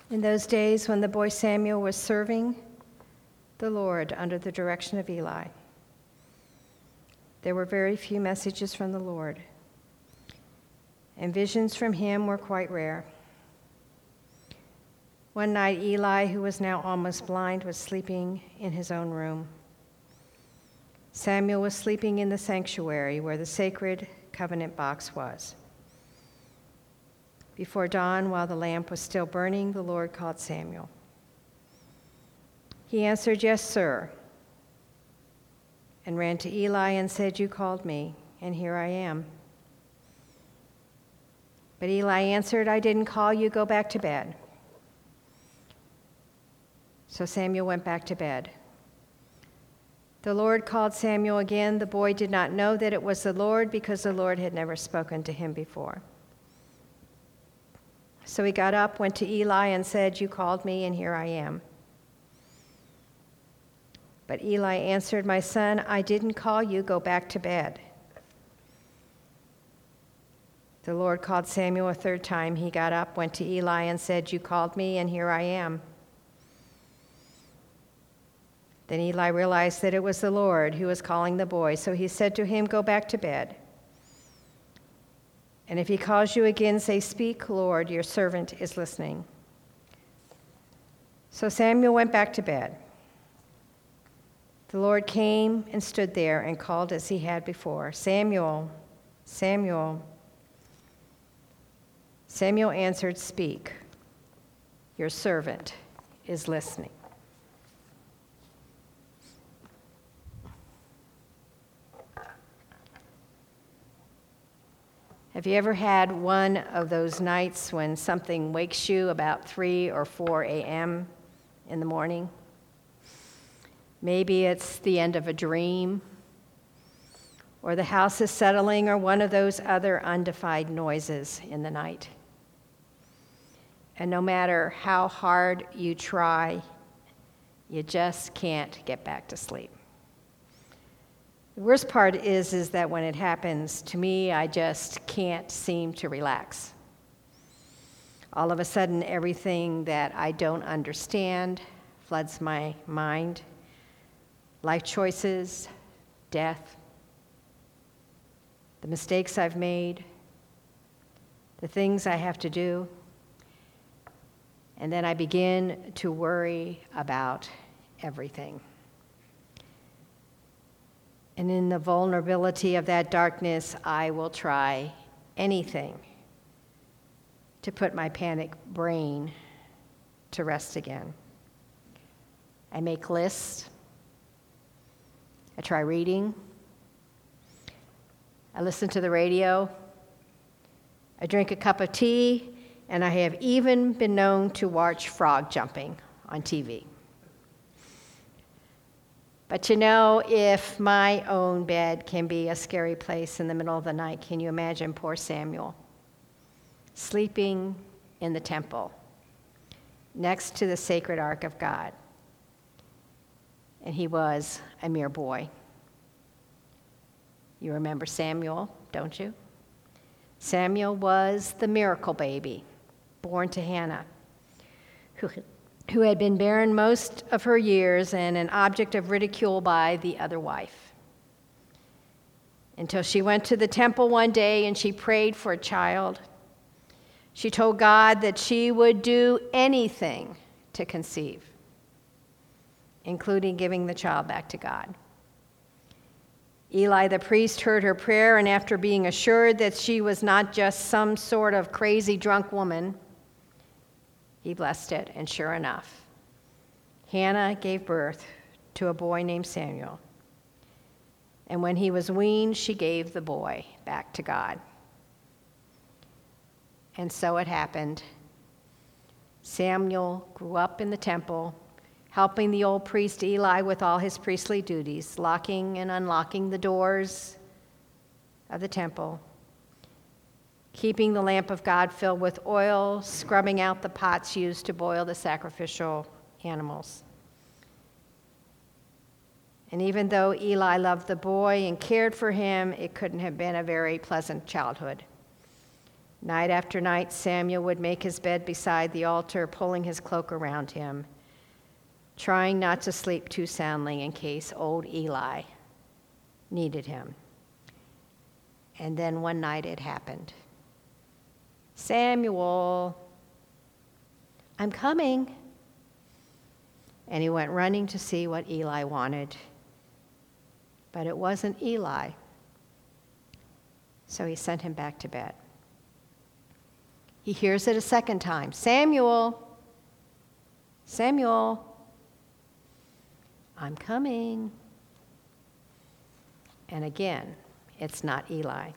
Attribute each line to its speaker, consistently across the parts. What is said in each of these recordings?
Speaker 1: In those days when the boy Samuel was serving the Lord under the direction of Eli, there were very few messages from the Lord, and visions from him were quite rare. One night, Eli, who was now almost blind, was sleeping in his own room. Samuel was sleeping in the sanctuary where the sacred covenant box was. Before dawn, while the lamp was still burning, the Lord called Samuel. He answered, "Yes, sir," and ran to Eli and said, "You called me, and here I am." But Eli answered, "I didn't call you. Go back to bed." So Samuel went back to bed. The Lord called Samuel again. The boy did not know that it was the Lord because the Lord had never spoken to him before. So he got up, went to Eli, and said, "You called me, and here I am." But Eli answered, "My son, I didn't call you. Go back to bed." The Lord called Samuel a third time. He got up, went to Eli, and said, "You called me, and here I am." Then Eli realized that it was the Lord who was calling the boy, so he said to him, "Go back to bed. And if he calls you again, say, 'Speak, Lord, your servant is listening.'" So Samuel went back to bed. The Lord came and stood there and called as he had before, "Samuel, Samuel." Samuel answered, "Speak, your servant is listening." Have you ever had one of those nights when something wakes you about 3 or 4 a.m. in the morning? Maybe it's the end of a dream, or the house is settling, or one of those other undefined noises in the night. And no matter how hard you try, you just can't get back to sleep. The worst part is that when it happens to me, I just can't seem to relax. All of a sudden, everything that I don't understand floods my mind. Life choices, death, the mistakes I've made, the things I have to do. And then I begin to worry about everything. And in the vulnerability of that darkness, I will try anything to put my panic brain to rest again. I make lists. I try reading. I listen to the radio. I drink a cup of tea, and I have even been known to watch frog jumping on TV. But you know, if my own bed can be a scary place in the middle of the night, can you imagine poor Samuel sleeping in the temple next to the sacred ark of God? And he was a mere boy. You remember Samuel, don't you? Samuel was the miracle baby born to Hannah, who had been barren most of her years and an object of ridicule by the other wife. Until she went to the temple one day and she prayed for a child. She told God that she would do anything to conceive, including giving the child back to God. Eli the priest heard her prayer, and after being assured that she was not just some sort of crazy drunk woman, he blessed it, and sure enough, Hannah gave birth to a boy named Samuel. And when he was weaned, she gave the boy back to God. And so it happened. Samuel grew up in the temple, helping the old priest Eli with all his priestly duties, locking and unlocking the doors of the temple, keeping the lamp of God filled with oil, scrubbing out the pots used to boil the sacrificial animals. And even though Eli loved the boy and cared for him, it couldn't have been a very pleasant childhood. Night after night, Samuel would make his bed beside the altar, pulling his cloak around him, trying not to sleep too soundly in case old Eli needed him. And then one night it happened. "Samuel, I'm coming." And he went running to see what Eli wanted. But it wasn't Eli. So he sent him back to bed. He hears it a second time. "Samuel, Samuel, I'm coming." And again, it's not Eli.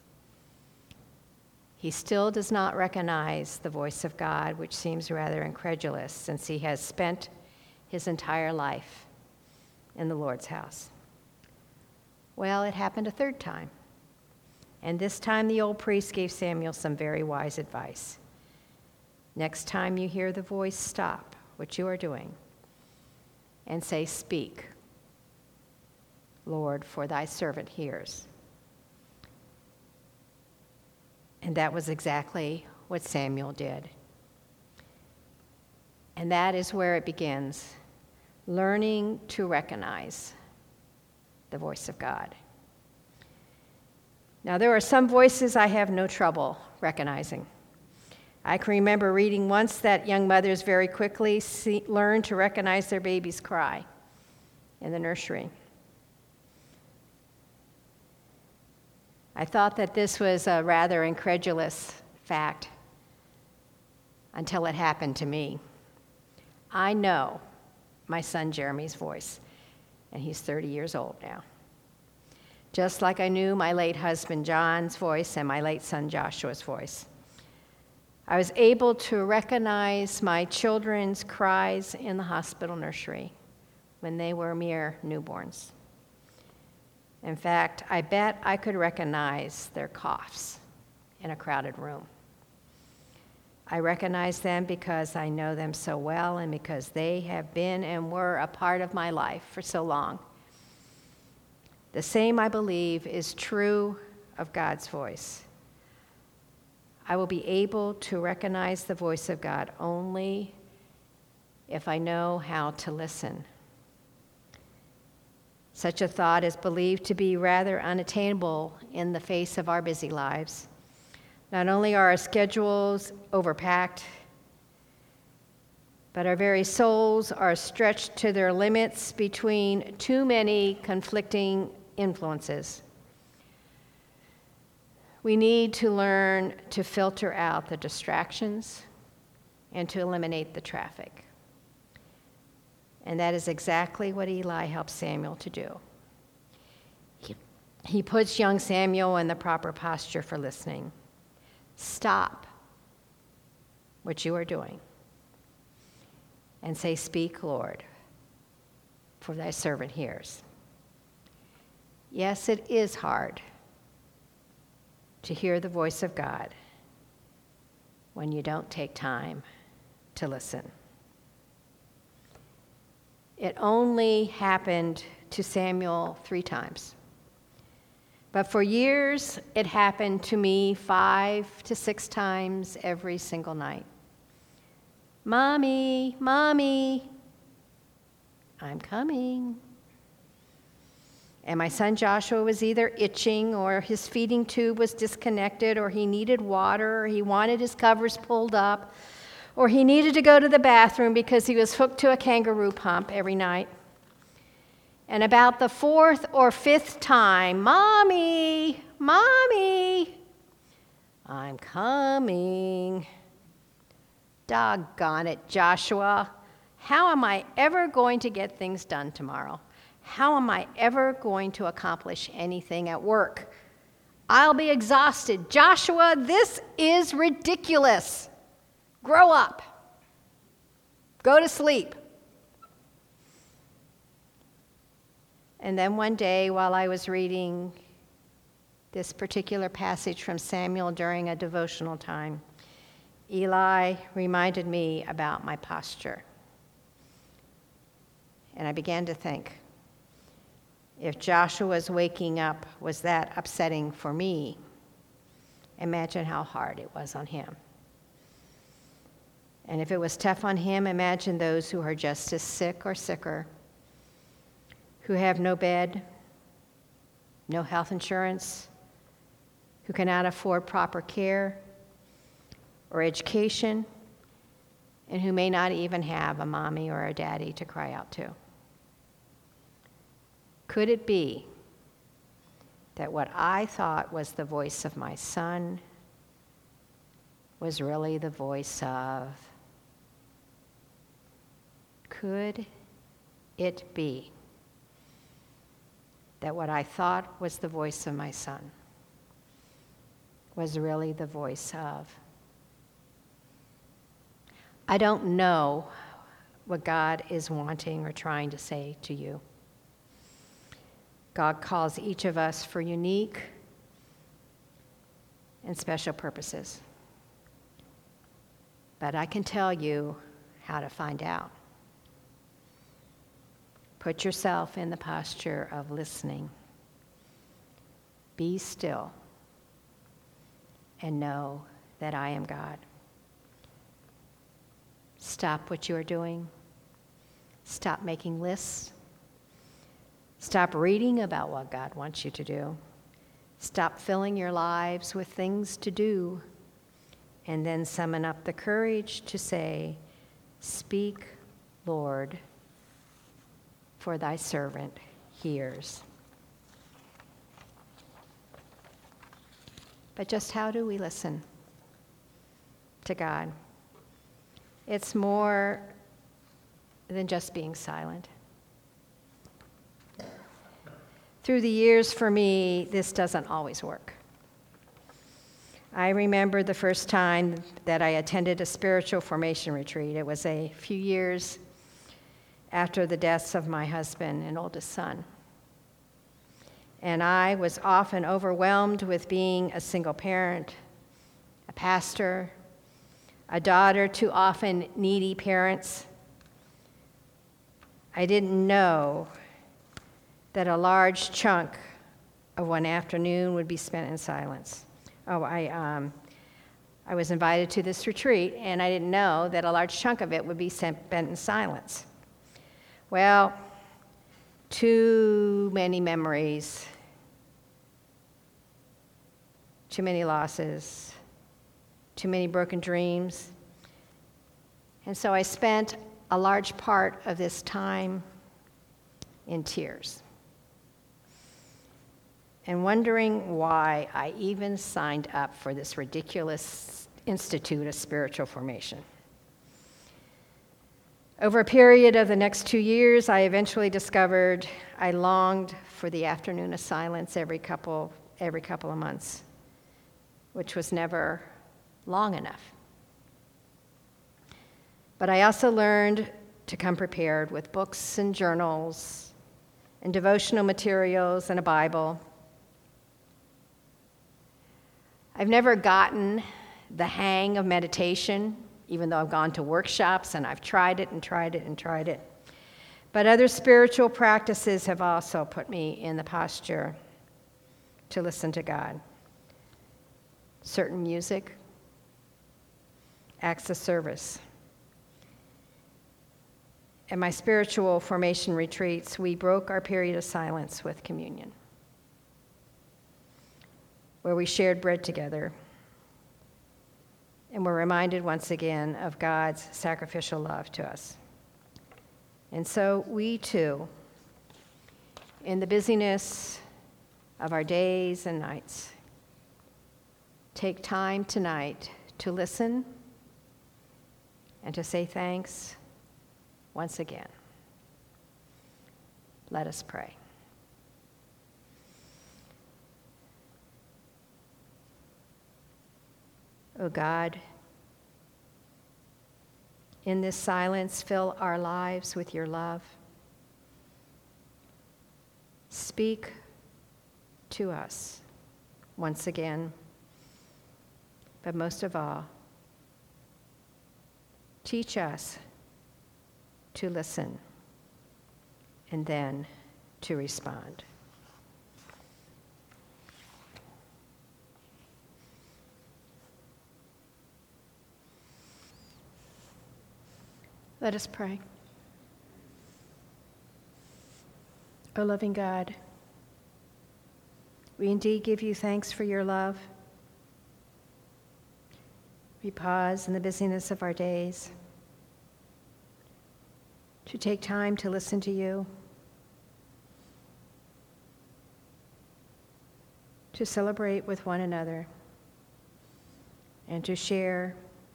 Speaker 1: He still does not recognize the voice of God, which seems rather incredulous since he has spent his entire life in the Lord's house. Well, it happened a third time. And this time the old priest gave Samuel some very wise advice. "Next time you hear the voice, stop what you are doing and say, 'Speak, Lord, for thy servant hears.'" And that was exactly what Samuel did. And that is where it begins, learning to recognize the voice of God. Now, there are some voices I have no trouble recognizing. I can remember reading once that young mothers very quickly learn to recognize their baby's cry in the nursery. I thought that this was a rather incredulous fact until it happened to me. I know my son Jeremy's voice, and he's 30 years old now. Just like I knew my late husband John's voice and my late son Joshua's voice. I was able to recognize my children's cries in the hospital nursery when they were mere newborns. In fact, I bet I could recognize their coughs in a crowded room. I recognize them because I know them so well and because they have been and were a part of my life for so long. The same, I believe, is true of God's voice. I will be able to recognize the voice of God only if I know how to listen. Such a thought is believed to be rather unattainable in the face of our busy lives. Not only are our schedules overpacked, but our very souls are stretched to their limits between too many conflicting influences. We need to learn to filter out the distractions and to eliminate the traffic. And that is exactly what Eli helps Samuel to do. He puts young Samuel in the proper posture for listening. Stop what you are doing and say, "Speak, Lord, for thy servant hears." Yes, it is hard to hear the voice of God when you don't take time to listen. It only happened to Samuel 3 times. But for years, it happened to me 5 to 6 times every single night. "Mommy, Mommy, I'm coming." And my son Joshua was either itching or his feeding tube was disconnected or he needed water or he wanted his covers pulled up or he needed to go to the bathroom because he was hooked to a kangaroo pump every night. And about the 4th or 5th time, "Mommy, Mommy, I'm coming." Doggone it, Joshua. How am I ever going to get things done tomorrow? How am I ever going to accomplish anything at work? I'll be exhausted. Joshua, this is ridiculous. Grow up. Go to sleep. And then one day, while I was reading this particular passage from Samuel during a devotional time, Eli reminded me about my posture. And I began to think, if Joshua's waking up was that upsetting for me, imagine how hard it was on him. And if it was tough on him, imagine those who are just as sick or sicker, who have no bed, no health insurance, who cannot afford proper care or education, and who may not even have a mommy or a daddy to cry out to. Could it be that what I thought was the voice of my son was really the voice of? Could it be that what I thought was the voice of my son was really the voice of? I don't know what God is wanting or trying to say to you. God calls each of us for unique and special purposes. But I can tell you how to find out. Put yourself in the posture of listening. Be still and know that I am God. Stop what you are doing. Stop making lists. Stop reading about what God wants you to do. Stop filling your lives with things to do. And then summon up the courage to say, "Speak, Lord, for thy servant hears." But just how do we listen to God? It's more than just being silent. Through the years, for me, this doesn't always work. I remember the first time that I attended a spiritual formation retreat. It was a few years after the deaths of my husband and oldest son. And I was often overwhelmed with being a single parent, a pastor, a daughter to often needy parents. I didn't know that a large chunk of one afternoon would be spent in silence. I was invited to this retreat, and I didn't know that a large chunk of it would be spent in silence. Well, too many memories, too many losses, too many broken dreams. And so I spent a large part of this time in tears and wondering why I even signed up for this ridiculous institute of spiritual formation. Over a period of the next 2 years, I eventually discovered I longed for the afternoon of silence every couple of months, which was never long enough. But I also learned to come prepared with books and journals and devotional materials and a Bible. I've never gotten the hang of meditation, even though I've gone to workshops and I've tried it and tried it and tried it. But other spiritual practices have also put me in the posture to listen to God. Certain music, acts of service. At my spiritual formation retreats, we broke our period of silence with communion, where we shared bread together and were reminded once again of God's sacrificial love to us. And so we too, in the busyness of our days and nights, take time tonight to listen and to say thanks once again. Let us pray. O God, in this silence, fill our lives with your love. Speak to us once again, but most of all, teach us to listen and then to respond. Let us pray. O loving God, we indeed give you thanks for your love. We pause in the busyness of our days to take time to listen to you, to celebrate with one another, and to share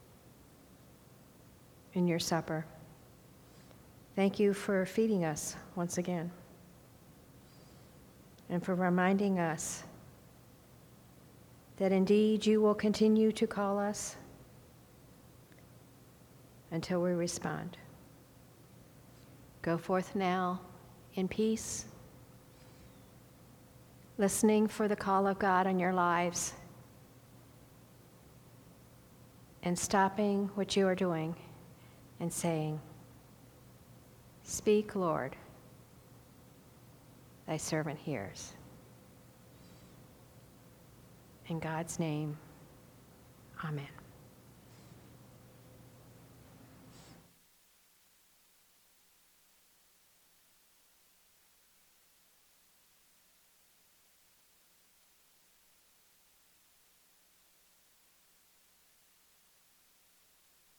Speaker 1: in your supper. Thank you for feeding us once again and for reminding us that indeed you will continue to call us until we respond. Go forth now in peace, listening for the call of God on your lives and stopping what you are doing and saying, "Speak, Lord, thy servant hears." In God's name, amen.